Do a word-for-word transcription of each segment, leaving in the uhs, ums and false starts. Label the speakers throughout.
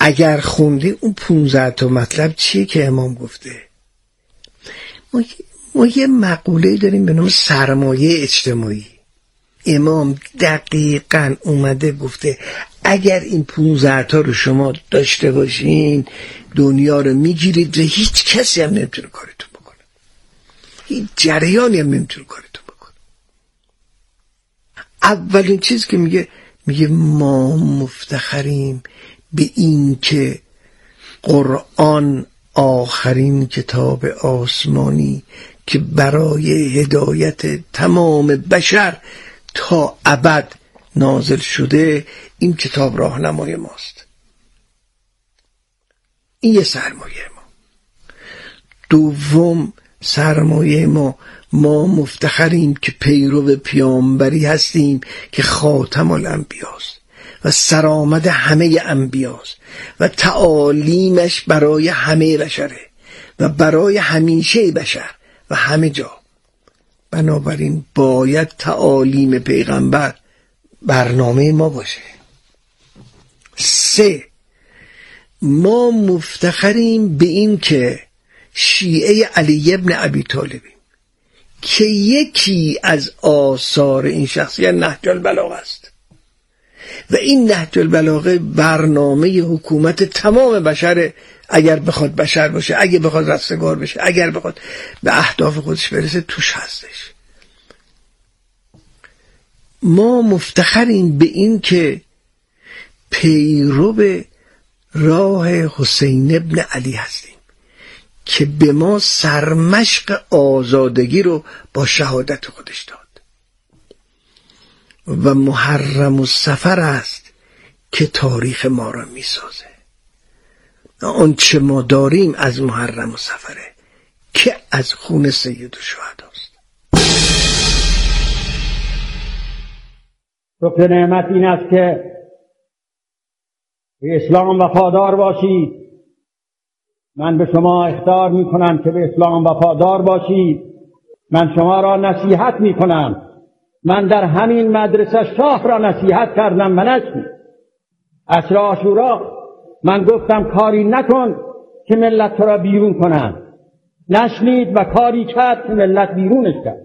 Speaker 1: اگر خوندی اون پونزده تا مطلب چیه که امام گفته؟ ما, ما یه مقوله داریم به نام سرمایه اجتماعی. امام دقیقاً اومده گفته اگر این پونزده تا رو شما داشته باشین دنیا رو میگیرید و هیچ کسی هم نمیتونه کارتون بکنه، هیچ جریانی هم نمیتونه کارتون بکنه. اولین چیز که میگه میگه ما مفتخریم به این که قرآن آخرین کتاب آسمانی که برای هدایت تمام بشر تا ابد نازل شده، این کتاب راهنمای ماست. این یه سرمایه ما. دوم سرمایه ما ما مفتخریم که پیرو پیامبری هستیم که خاتم الانبیاست و سرآمد همه انبیاست و تعالیمش برای همه بشره و برای همیشه بشر و همه جا. بنابراین باید تعالیم پیغمبر برنامه ما باشه. سه، ما مفتخریم به این که شیعه علی ابن ابی طالبیم که یکی از آثار این شخصیت نهج البلاغه است و این نهج البلاغه برنامه حکومت تمام بشر، اگر بخواد بشر باشه، اگر بخواد رستگار بشه، اگر بخواد به اهداف خودش برسه توش هستش. ما مفتخریم به این که پیرو راه حسین ابن علی هستیم که به ما سرمشق آزادگی رو با شهادت خودش داد و محرم السفر است که تاریخ ما را می سازه. آنچه ما داریم از محرم السفره که از خون سید الشهداست.
Speaker 2: شکر نعمت این است که به اسلام وفادار باشید. من به شما اخطار می کنم که به اسلام وفادار باشید. من شما را نصیحت می کنم. من در همین مدرسه شاه را نصیحت کردم و نشنید. عصر عاشورا من گفتم کاری نکن که ملت تو را بیرون کنن، نشنید و کاری کرد که ملت بیرونش کرد.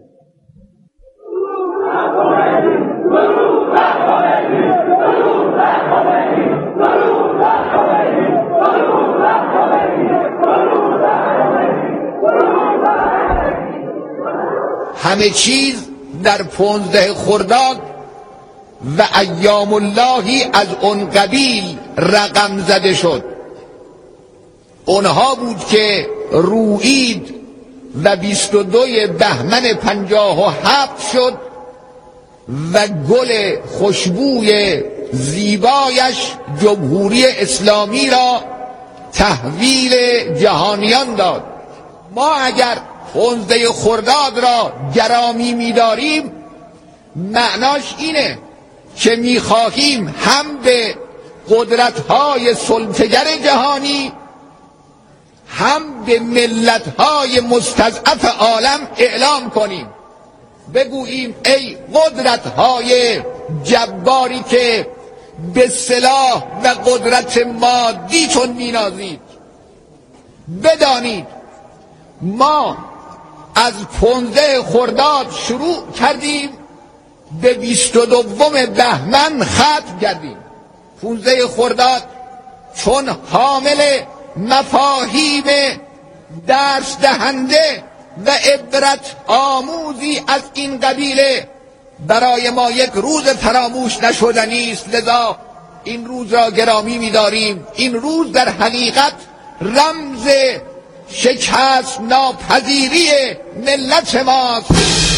Speaker 3: همه چیز در پانزده خرداد و ایام اللهی از اون قبیل رقم زده شد. اونها بود که رویید و بیست و دوی بهمن پنجاه و هفت شد و گل خوشبوی زیبایش جمهوری اسلامی را تحویل جهانیان داد. ما اگر پانزده خرداد را گرامی می‌داریم معناش اینه که می‌خواهیم هم به قدرت‌های سلطه‌گر جهانی هم به ملت‌های مستضعف عالم اعلام کنیم، بگوییم ای قدرت‌های جباری که به سلاح و قدرت مادیتون می‌نازید، بدانید ما از پانزده خرداد شروع کردیم به بیست و دوم بهمن ختم کردیم. پانزده خرداد چون حامل مفاهیم درس دهنده و عبرت آموزی از این قبیله برای ما یک روز فراموش نشدنی است، لذا این روز را گرامی می‌داریم. این روز در حقیقت رمز شکست ناپذیری ملت ماست.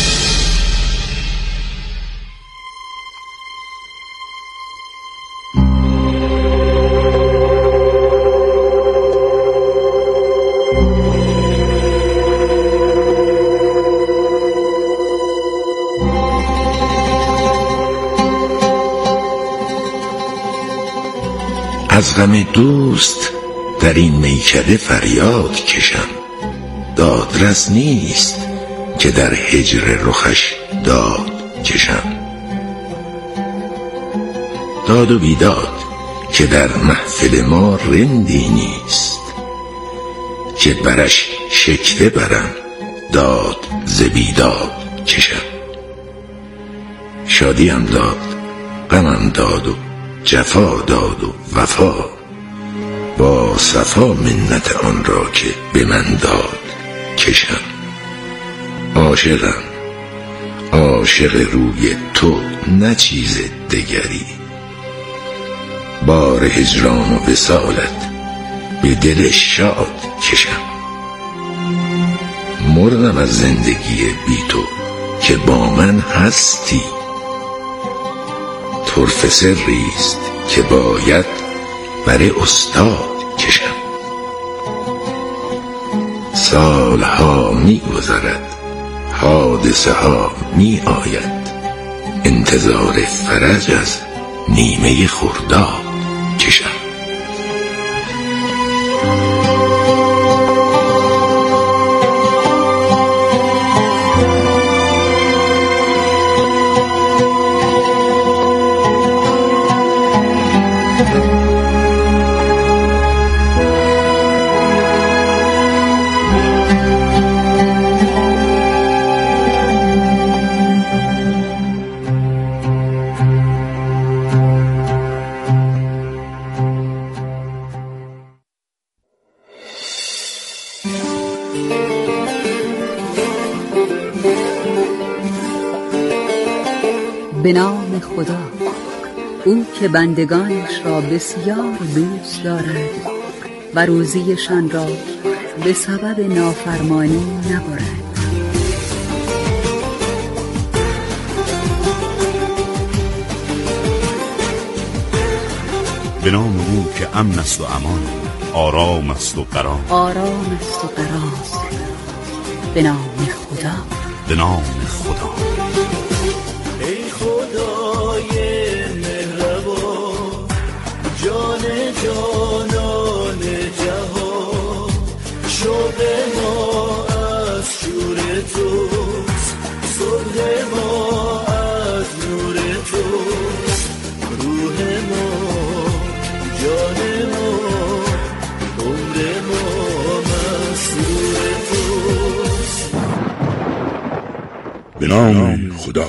Speaker 4: از غم دوست در این میکده فریاد کشم، دادرس نیست که در هجر رخش داد کشم. داد و بیداد که در محفل ما رندی نیست، که برش شکوه برم داد ز بیداد کشم. شادیم داد غمم داد و جفا داد و وفا، با صفا منت آن را که به من داد کشم. عاشقم عاشق روی تو نه چیز دگری، بار هجران و وصالت به دل شاد کشم. مردم از زندگی بی تو که با من هستی، طرفه سریست که باید بر استاد کشم. سالها می گذرد حادثه ها می آید، انتظار فرج از نیمه خرداد کشم.
Speaker 5: به نام خدا، او که بندگانش را بسیار دوست دارد و روزیشان را به سبب نافرمانی نبرد.
Speaker 6: به نام او که امن است و امان، آرام است و قرار،
Speaker 5: آرام است و قرار. به نام خدا،
Speaker 6: به نام خدا.
Speaker 7: ای خدای مهربان، جان جانان جهان، شوق ما از شور توست، صلح ما از نور توست، روح ما جان ما عمر ما مسرور توست.
Speaker 6: به نام خدا.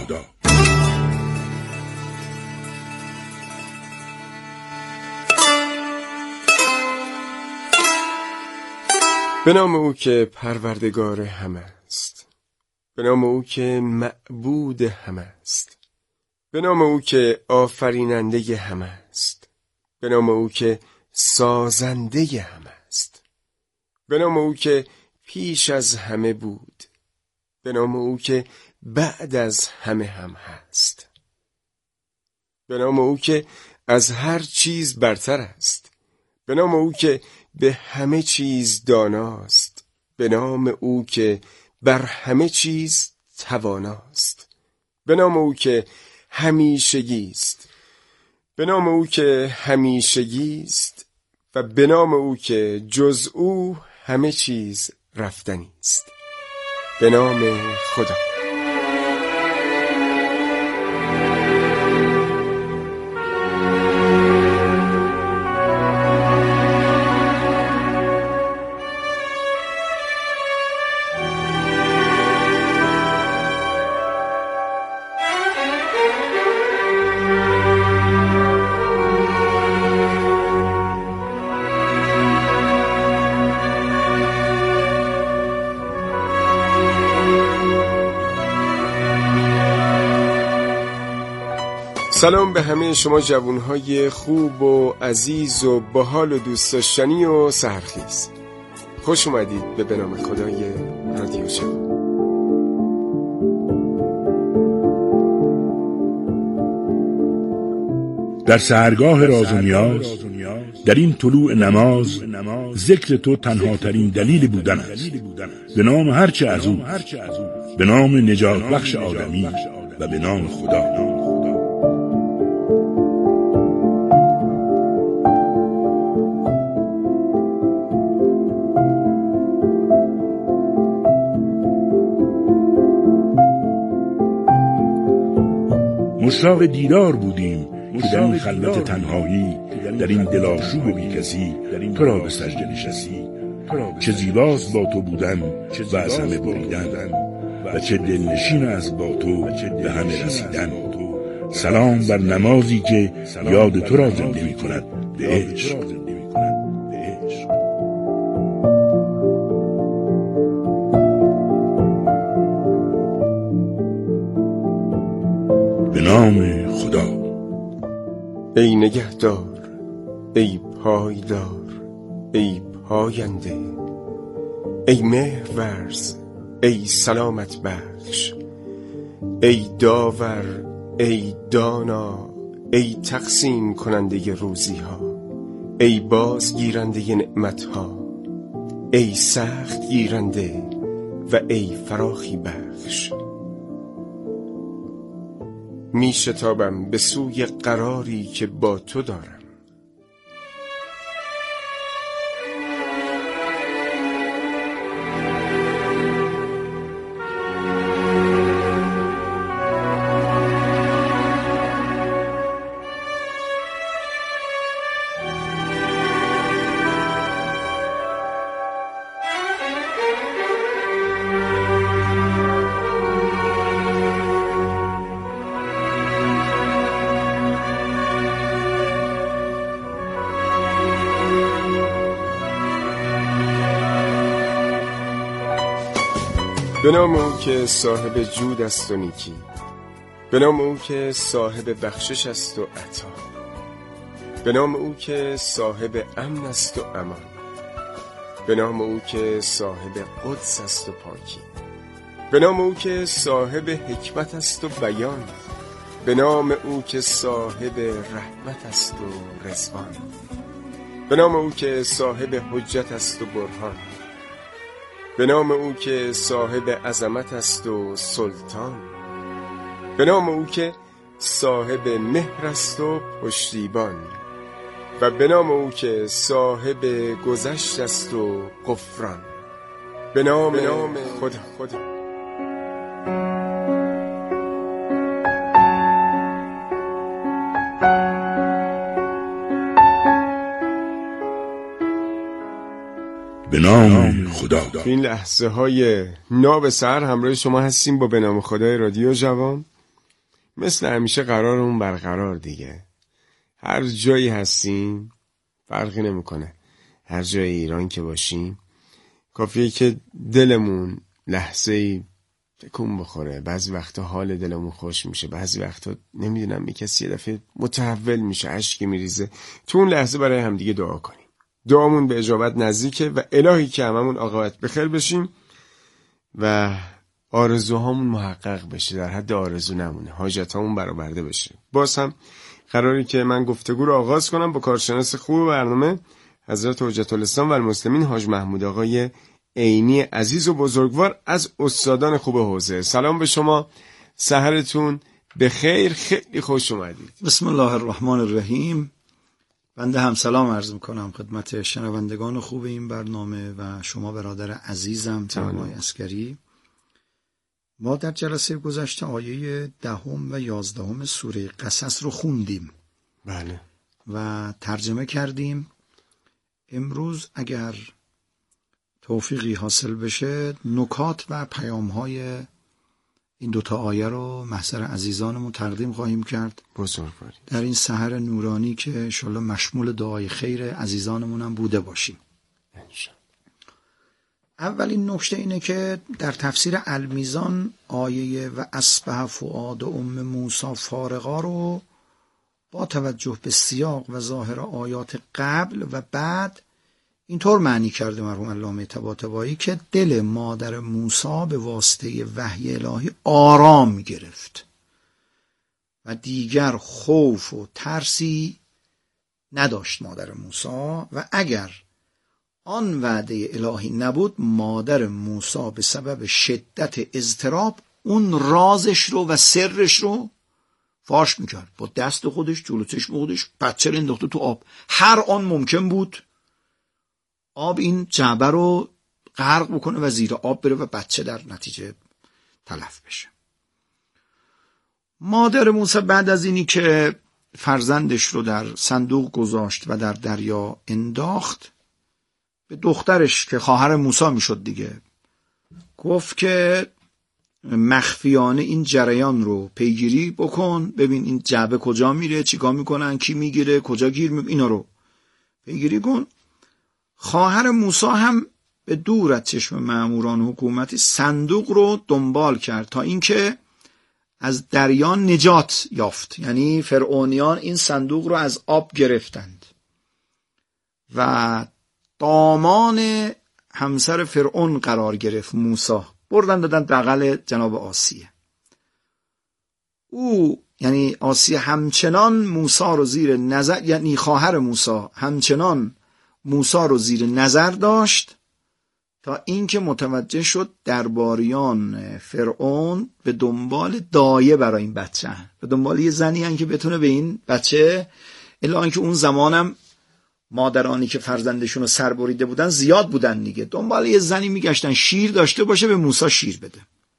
Speaker 8: به نام او که پروردگار همه است، به نام او که معبود همه است، به نام او که آفریننده همه است، به نام او که سازنده همه است، به نام او که پیش از همه بود، به نام او که بعد از همه هم هست، به نام او که از هر چیز برتر است، به نام او که به همه چیز داناست، به نام او که بر همه چیز تواناست، به نام او که همیشگی است، به نام او که همیشگی است و به نام او که جز او همه چیز رفتنی است. به نام خدا. سلام به همه شما جوانهای خوب و عزیز و باحال و دوست داشتنی و سحرخیز. خوش اومدید به به نام خدای رادیو شما.
Speaker 6: در سحرگاه راز و نیاز، در این طلوع نماز، ذکر تو تنها ترین دلیل بودن است. به نام هرچه از او، به نام نجات بخش آدمی و به نام خدا. مشتاق دیدار بودیم که در این خلوت تنهایی در این دلاشوب بی کسی تو را به سجده نشستی. چه زیباست با تو بودن و از همه بریدن و چه دلنشین از با تو به همه رسیدن. سلام بر نمازی که یاد تو را زنده می کند به عشق. به نام خدا.
Speaker 8: ای نگهدار، ای پایدار، ای پاینده، ای مهرورز، ای سلامت بخش، ای داور، ای دانا، ای تقسیم کننده روزی ها، ای بازگیرنده نعمت ها، ای سخت گیرنده و ای فراخی بخش. می شتابم به سوی قراری که با تو دارم. به نام او که صاحب جود است و نیکی، به نام او که صاحب بخشش است و عطا، به نام او که صاحب امن است و امان، به نام او که صاحب قدس است و پاکی، به نام او که صاحب حکمت است و بیان، به نام او که صاحب رحمت است و رضوان، به نام او که صاحب حجت است و برهان، به نام او که صاحب عظمت است و سلطان، به نام او که صاحب مهر است و پشتیبان، و به نام او که صاحب گذشت است و غفران. به نام خدا. خدا.
Speaker 6: به نام خدا.
Speaker 8: این لحظه های ناب سحر همراه شما هستیم با به نام خدای رادیو جوان. مثل همیشه قرارمون برقرار دیگه. هر جایی هستیم فرقی نمیکنه، هر جای ایران که باشیم کافیه که دلمون لحظه‌ای تکون بخوره. بعضی وقتا حال دلمون خوش میشه، بعضی وقتا نمیدونم یه کسی یه دفعه متحول میشه، اشکی میریزه. تو اون لحظه برای همدیگه دعا کنیم. دعامون به اجابت نزدیکه و الهی که هممون عاقبت بخیر بشیم و آرزوهامون محقق بشه، در حد آرزو نمونه، حاجتامون برآورده بشه. باز هم قراری که من گفتگو رو آغاز کنم با کارشناس خوب برنامه حضرت حجت الاسلام و المسلمین حاج محمود آقای عینی عزیز و بزرگوار از استادان خوب حوزه. سلام به شما، سحرتون به خیر، خیلی خوش اومدید.
Speaker 9: بسم الله الرحمن الرحیم. بنده هم سلام عرض میکنم خدمت شنوندگان خوب این برنامه و شما برادر عزیزم ترمای عسکری. ما در جلسه گذشته آیه دهم و یازدهم سوره قصص رو خوندیم.
Speaker 8: بله.
Speaker 9: و ترجمه کردیم. امروز اگر توفیقی حاصل بشه نکات و پیام‌های این دوتا آیه رو محضر عزیزانمون تقدیم خواهیم کرد.
Speaker 8: بزرگواری.
Speaker 9: در این سحر نورانی که انشالله مشمول دعای خیر عزیزانمون هم بوده باشیم.
Speaker 8: انشالله.
Speaker 9: اولین نکته اینه که در تفسیر المیزان آیه و اصبح فؤاد ام موسی فارغا رو با توجه به سیاق و ظاهر آیات قبل و بعد اینطور معنی کرده مرحوم علامه طباطبایی که دل مادر موسی به واسطه وحی الهی آرام گرفت و دیگر خوف و ترسی نداشت مادر موسی، و اگر آن وعده الهی نبود مادر موسی به سبب شدت اضطراب اون رازش رو و سرش رو فاش میکرد. با دست خودش جلو چشم خودش بچه رو انداخته تو آب. هر آن ممکن بود آب این جعبه رو غرق بکنه و زیر آب بره و بچه در نتیجه تلف بشه. مادر موسی بعد از اینی که فرزندش رو در صندوق گذاشت و در دریا انداخت، به دخترش که خواهر موسی میشد دیگه گفت که مخفیانه این جریان رو پیگیری بکن، ببین این جعبه کجا میره، چیکار میکنن، کی میگیره، کجا گیر میکنه، اینا رو پیگیری کن. خواهر موسی هم به دور از چشم ماموران حکومتی صندوق رو دنبال کرد تا اینکه از دریا نجات یافت. یعنی فرعونیان این صندوق رو از آب گرفتند و دامان همسر فرعون قرار گرفت موسی، بردن دادن بغل جناب آسیه. او یعنی آسیه همچنان موسی رو زیر نظر، یعنی خواهر موسی همچنان موسی رو زیر نظر داشت تا اینکه متوجه شد درباریان فرعون به دنبال دایه برای این بچه هن. به دنبال یه زنی هن که بتونه به این بچه، الا اینکه اون زمانم مادرانی که فرزندشون رو سر بریده بودن زیاد بودن دیگه، دنبال یه زنی میگشتن شیر داشته باشه به موسی شیر بده.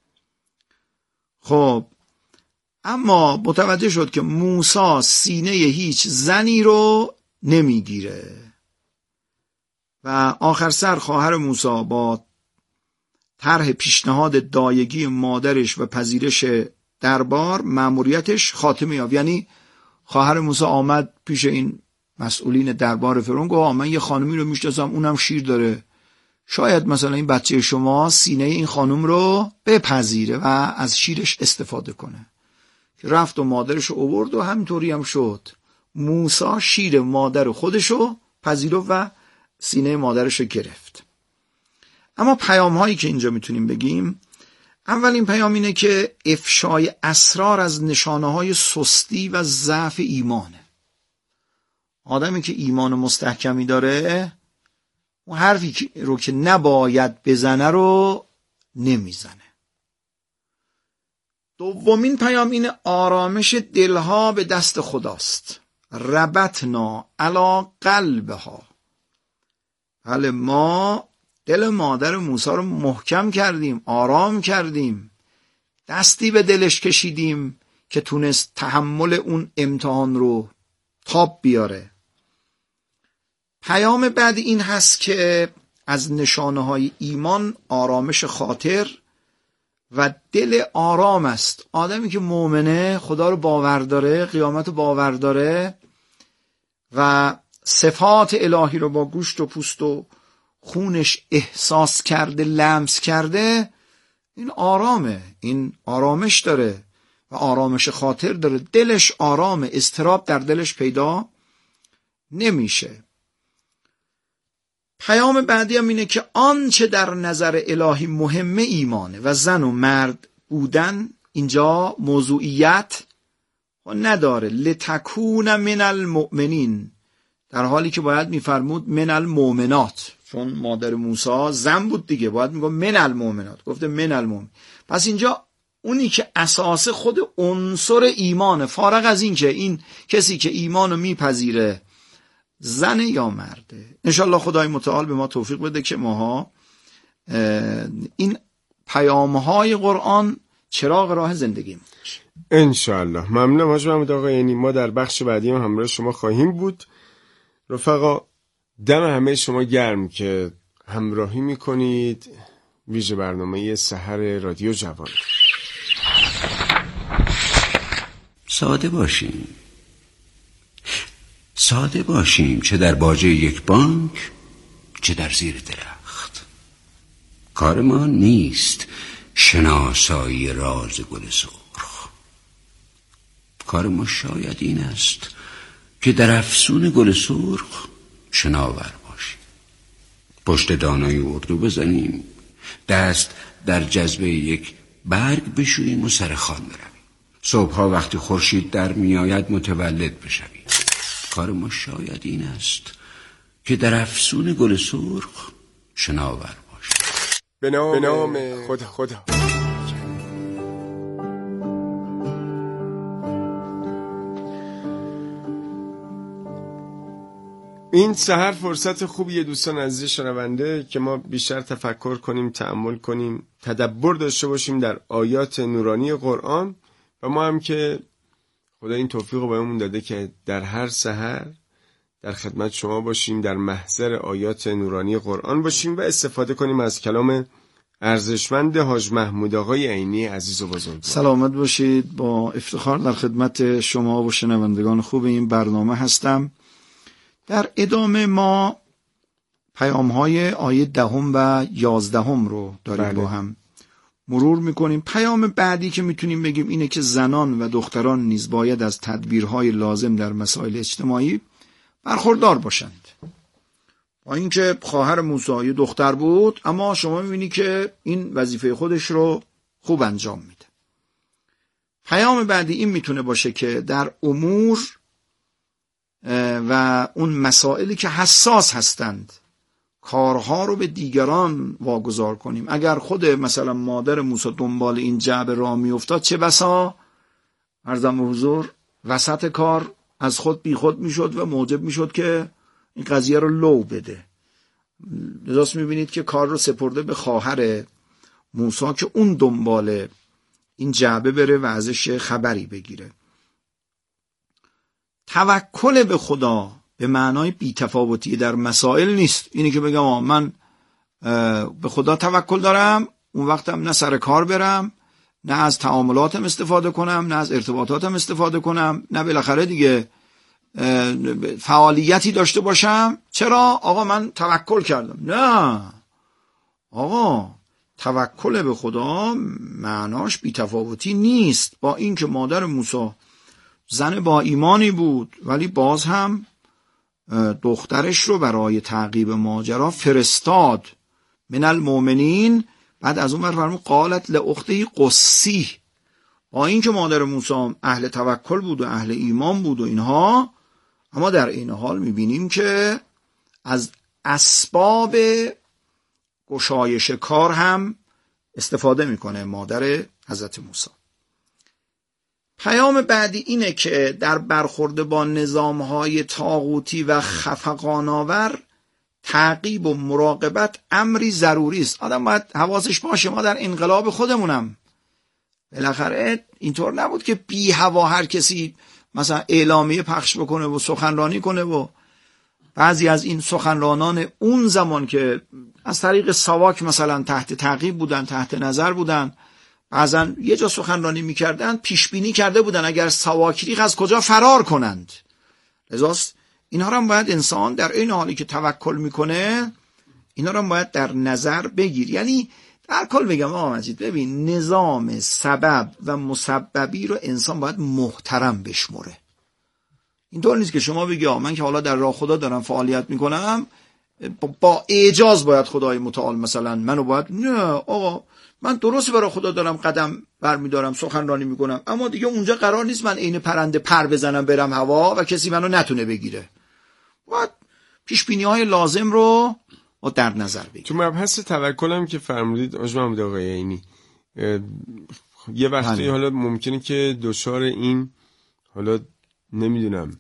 Speaker 9: خب اما متوجه شد که موسی سینه هیچ زنی رو نمیگیره و آخر سر خواهر موسی با طرح پیشنهاد دایگی مادرش و پذیرش دربار مأموریتش خاتمه یافت. یعنی خواهر موسی آمد پیش این مسئولین دربار فرعون گفت من یه خانمی رو میشناسم اونم شیر داره، شاید مثلا این بچه شما سینه این خانم رو بپذیره و از شیرش استفاده کنه. که رفت و مادرش رو آورد و همینطوری هم شد. موسی شیر مادر خودش رو پذیرفت و سینه مادرش رو گرفت. اما پیام هایی که اینجا میتونیم بگیم، اولین پیام اینه که افشای اسرار از نشانه های سستی و ضعف ایمانه. آدمی که ایمان مستحکمی داره اون حرفی رو که نباید بزنه رو نمیزنه. دومین پیام اینه آرامش دلها به دست خداست. ربطنا علی قلبها، بله ما دل مادر موسی رو محکم کردیم، آرام کردیم، دستی به دلش کشیدیم که تونست تحمل اون امتحان رو تاب بیاره. پیام بعد این هست که از نشانه های ایمان آرامش خاطر و دل آرام است. آدمی که مؤمنه، خدا رو باور داره، قیامت رو باور داره و صفات الهی رو با گوشت و پوست و خونش احساس کرده، لمس کرده، این آرامه، این آرامش داره و آرامش خاطر داره، دلش آرامه، اضطراب در دلش پیدا نمیشه. پیام بعدی هم اینه که آنچه در نظر الهی مهمه ایمانه و زن و مرد بودن اینجا موضوعیت نداره. لتکون من المؤمنین، در حالی که باید میفرمود من المؤمنات، چون مادر موسی زن بود دیگه، باید میگه من المؤمنات، گفته من المؤمن. پس اینجا اونی که اساس خود عنصر ایمانه، فارغ از این که این کسی که ایمانو میپذیره زن یا مرده. انشالله خدای متعال به ما توفیق بده که ماها این پیامهای قرآن چراغ راه زندگیم.
Speaker 8: انشالله. ممنونم حاج محمد آقا. یعنی ما در بخش بعدی هم همراه شما خواهیم بود. رفقا دم همه شما گرم که همراهی میکنید ویژه برنامه سحر رادیو جوان.
Speaker 4: ساده باشیم، ساده باشیم، چه در باجه یک بانک چه در زیر درخت. کار ما نیست شناسایی راز گل سرخ. کار ما شاید این است که در افسون گل سرخ شناور باشیم، پشت دانای اردو بزنیم، دست در جذبه یک برگ بشوییم و سر خوان برویم، صبحها وقتی خورشید در میآید متولد بشویم. کار ما شاید این است که در افسون گل سرخ شناور باشیم.
Speaker 8: به نام خدا خدا. این سحر فرصت خوبیه دوستان عزیز شنونده که ما بیشتر تفکر کنیم، تأمل کنیم، تدبر داشته باشیم در آیات نورانی قرآن و ما هم که خدا این توفیق رو بهمون داده که در هر سحر در خدمت شما باشیم، در محضر آیات نورانی قرآن باشیم و استفاده کنیم از کلام ارزشمند حاج محمود آقای عینی عزیز و بزرگ.
Speaker 9: سلامت باشید. با افتخار در خدمت شما و شنوندگان خوب این برنامه هستم. در ادامه ما پیام‌های آیه دهم و یازدهم رو داریم با هم مرور میکنیم. پیام بعدی که میتونیم بگیم اینه که زنان و دختران نیز باید از تدبیرهای لازم در مسائل اجتماعی برخوردار باشند. با اینکه خواهر موسی دختر بود، اما شما میبینی که این وظیفه خودش رو خوب انجام میده. پیام بعدی این میتونه باشه که در امور و اون مسائلی که حساس هستند کارها رو به دیگران واگذار کنیم. اگر خود مثلا مادر موسی دنبال این جعبه راه میافتاد، چه بسا عرضم به حضور وسط کار از خود بی خود میشد و موجب میشد که این قضیه رو لو بده. لذا میبینید که کار رو سپرده به خواهر موسی که اون دنبال این جعبه بره و ازش خبری بگیره. توکل به خدا به معنای بی‌تفاوتی در مسائل نیست. اینی که بگم من به خدا توکل دارم، اون وقتم نه سر کار برم، نه از تعاملاتم استفاده کنم، نه از ارتباطاتم استفاده کنم، نه بالاخره دیگه فعالیتی داشته باشم. چرا؟ آقا من توکل کردم. نه آقا، توکل به خدا معناش بی‌تفاوتی نیست. با اینکه مادر موسی زن با ایمانی بود، ولی باز هم دخترش رو برای تعقیب ماجرا فرستاد. من المؤمنین. بعد از اون ور فرمود قالت لاخته قصی. با اینکه مادر موسی اهل توکل بود و اهل ایمان بود و اینها، اما در این حال میبینیم که از اسباب گشایش کار هم استفاده میکنه مادر حضرت موسی. پیام بعدی اینه که در برخورد با نظامهای طاغوتی و خفقان‌آور تعقیب و مراقبت امری ضروری است. آدم باید حواسش باشه. ما در انقلاب خودمونم بالاخره اینطور نبود که بی هوا هر کسی مثلا اعلامیه پخش بکنه و سخنرانی کنه و بعضی از این سخنرانان اون زمان که از طریق ساواک مثلا تحت تعقیب بودن، تحت نظر بودن، بعضا یه جا سخنرانی میکردن، پیش بینی کرده بودن اگر ساواکریخ از کجا فرار کنند. لذاست اینا رو هم باید انسان در این حالی که توکل میکنه اینا رو هم باید در نظر بگیر. یعنی در کل بگم آقا مجید، ببین نظام سبب و مسببی رو انسان باید محترم بشمره. اینطور نیست که شما بگی آقا من که حالا در راه خدا دارم فعالیت میکنم، با اعجاز باید خدای متعال مثلا منو باید، نه آقا من درست برای خدا دارم قدم برمیدارم، سخنرانی میکنم، اما دیگه اونجا قرار نیست من عین پرنده پر بزنم برم هوا و کسی منو نتونه بگیره. باید پیشبینی‌های لازم رو و در نظر بگیریم.
Speaker 8: تو مبحث توکلم که فرمودید حاج محمود آقای عینی، یه وقتی حالا ممکنه که دچار این حالا نمیدونم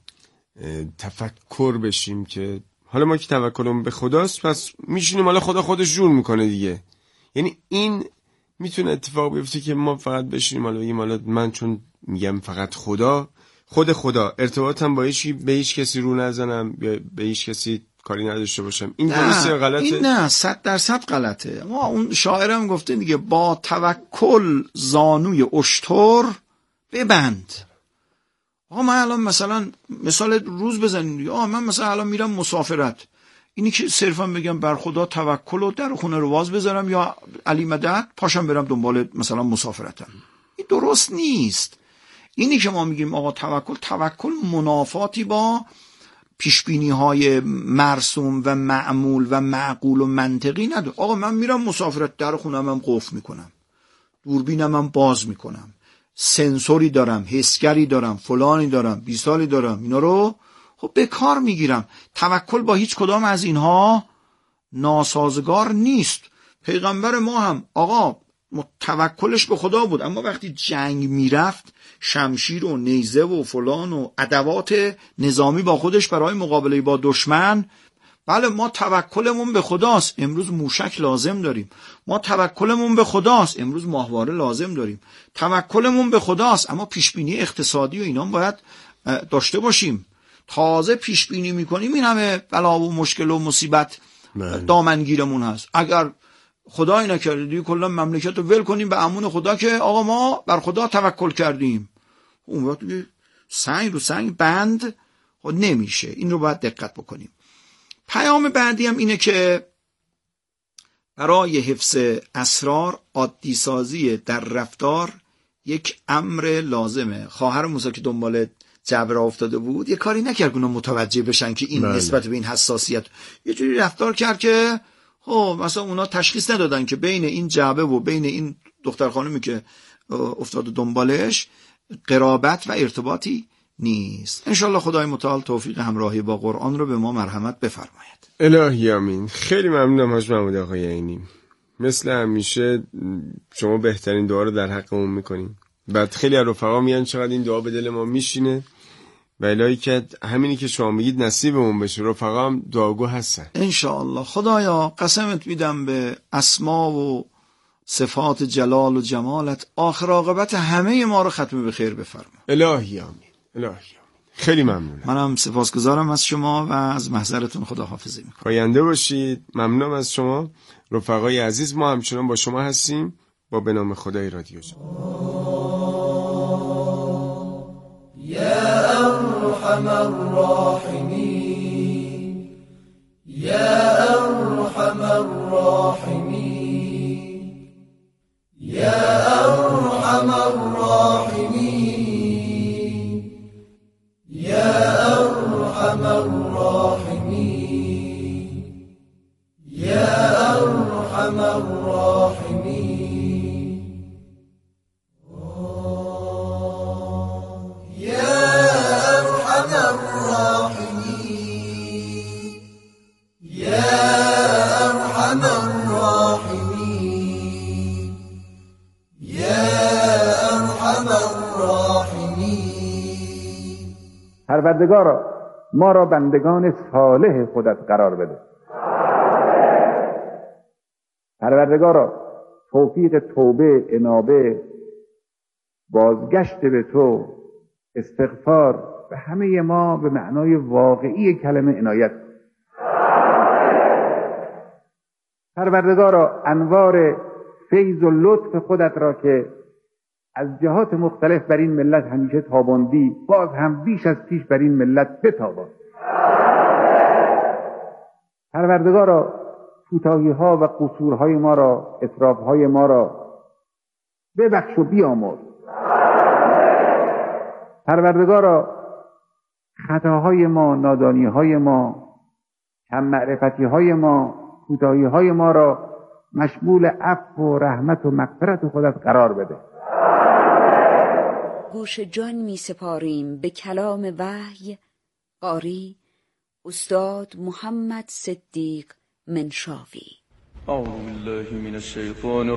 Speaker 8: تفکر بشیم که حالا ما که توکلم به خداست پس میشینیم حالا خدا خودش جور میکنه دیگه. یعنی این میتونه اتفاق بیفته که ما فقط بشینیم حالا بگیم حالا من چون میگم فقط خدا، خود خدا، ارتباطم با هیچ به هیچ کسی رو نزنم، به هیچ کسی کاری نداشته باشم. این درسته یا غلطه؟
Speaker 9: این نه، صد درصد غلطه. ما اون شاعرم گفته دیگه با توکل زانوی اشتر ببند. آقا من الان مثلا مثال روز بزنیم دیگه، آقا من مثلا الان میرم مسافرت، اینی که صرفا بگم بر خدا توکل و در خونه رو واز بذارم یا علی مدد پاشم برم دنبال مثلا مسافرتم، این درست نیست. اینی که ما میگیم آقا توکل، توکل منافاتی با پیشبینی های مرسوم و معمول و معقول و منطقی نداره. آقا من میرم مسافرت، در خونم هم قفل میکنم، دوربینم هم باز میکنم، سنسوری دارم، حسگری دارم، فلانی دارم، بیسالی دارم، اینا رو خب به کار میگیرم. توکل با هیچ کدام از اینها ناسازگار نیست. پیغمبر ما هم آقا توکلش به خدا بود، اما وقتی جنگ میرفت شمشیر و نیزه و فلان و ادوات نظامی با خودش برای مقابله با دشمن بله ما توکلمون به خداست، امروز موشک لازم داریم. ما توکلمون به خداست، امروز ماهواره لازم داریم. توکلمون به خداست، اما پیشبینی اقتصادی و اینا باید داشته باشیم. تازه پیشبینی میکنیم این همه بلا و مشکل و مصیبت دامنگیرمون هست. اگر خدای نکرده دیگه کلا مملکت رو ول کنیم به امون خدا که آقا ما بر خدا توکل کردیم، اون وقت سنگ رو سنگ بند خود نمیشه. این رو باید دقت بکنیم. پیام بعدی هم اینه که برای حفظ اسرار عادی سازی در رفتار یک امر لازمه. خواهر موسی که دنبال جبر افتاده بود یه کاری نکرد که اونا متوجه بشن که این بله. نسبت به این حساسیت یه جوری رفتار کرد که خب مثلا اونا تشخیص ندادن که بین این جعبه و بین این دختر خانمی که افتاده دنبالش قرابت و ارتباطی نیست. انشالله خدای متعال توفیق همراهی با قرآن رو به ما مرحمت بفرماید.
Speaker 8: الهی آمین. خیلی ممنونم حاج محمود آقای عینی. مثل همیشه شما بهترین دعا رو در حقمون میکنین. بعد خیلی از رفقا میگن چقدر این دعا به دل ما میشینه و الهی که همینی که شما میگید نصیبمون بشه. رفقا هم دعاگو هستن انشاءالله.
Speaker 9: خدایا قسمت میدم به اسما و صفات جلال و جمالت آخر عاقبت همه ما رو ختم به خیر بفرما.
Speaker 8: الهی آمین. الهی آمین. خیلی ممنونم.
Speaker 9: منم سپاسگزارم از شما و از محضرتون خداحافظی میکنم.
Speaker 8: پاینده باشید. ممنونم از شما رفقای عزیز. ما همچنان با شما هستیم با به نام خدای رادیو
Speaker 7: یا ارحم الراحمین یا ارحم الراحمین یا ارحم الراحمین یا ارحم الراحمین یا ارحم الراحمین
Speaker 2: پروردگارا ما را بندگان صالح خودت قرار بده. پروردگارا توفیق توبه، انابه، بازگشت به تو، استغفار به همه ما به معنای واقعی کلمه عنایت. پروردگارا انوار فیض و لطف خودت را که از جهات مختلف بر این ملت همیشه تاباندی باز هم بیش از پیش بر این ملت بتابان. پروردگارا کوتاهی ها و قصورهای ما را، اسراف های ما را ببخش و بیامرز. پروردگارا خطاهای ما، نادانی های ما، کم معرفتی های ما، کوتاهی های ما را مشمول عفو و رحمت و مغفرت خودت قرار بده.
Speaker 5: گوش جان می سپاریم به کلام وحی قاری استاد محمد صدیق منشاوی.
Speaker 7: اعوذ بالله من الشیطان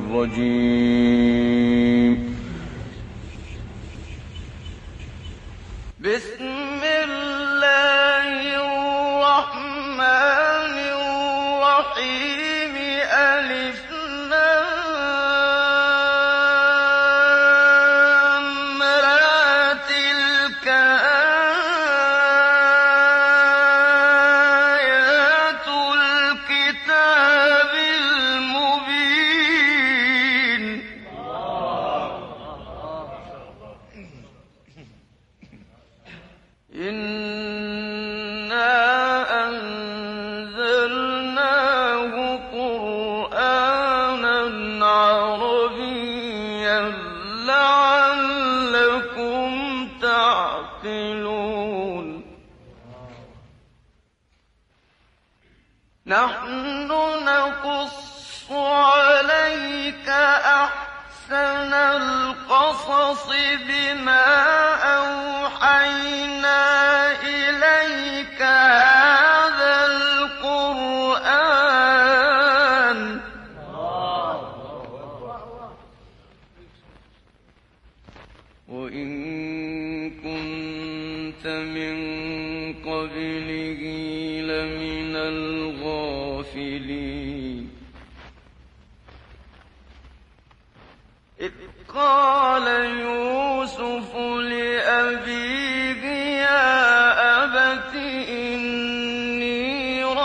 Speaker 7: الرجیم. بسم الله الرحمن الرحیم. الف نحن نقص عليك أحسن القصص بما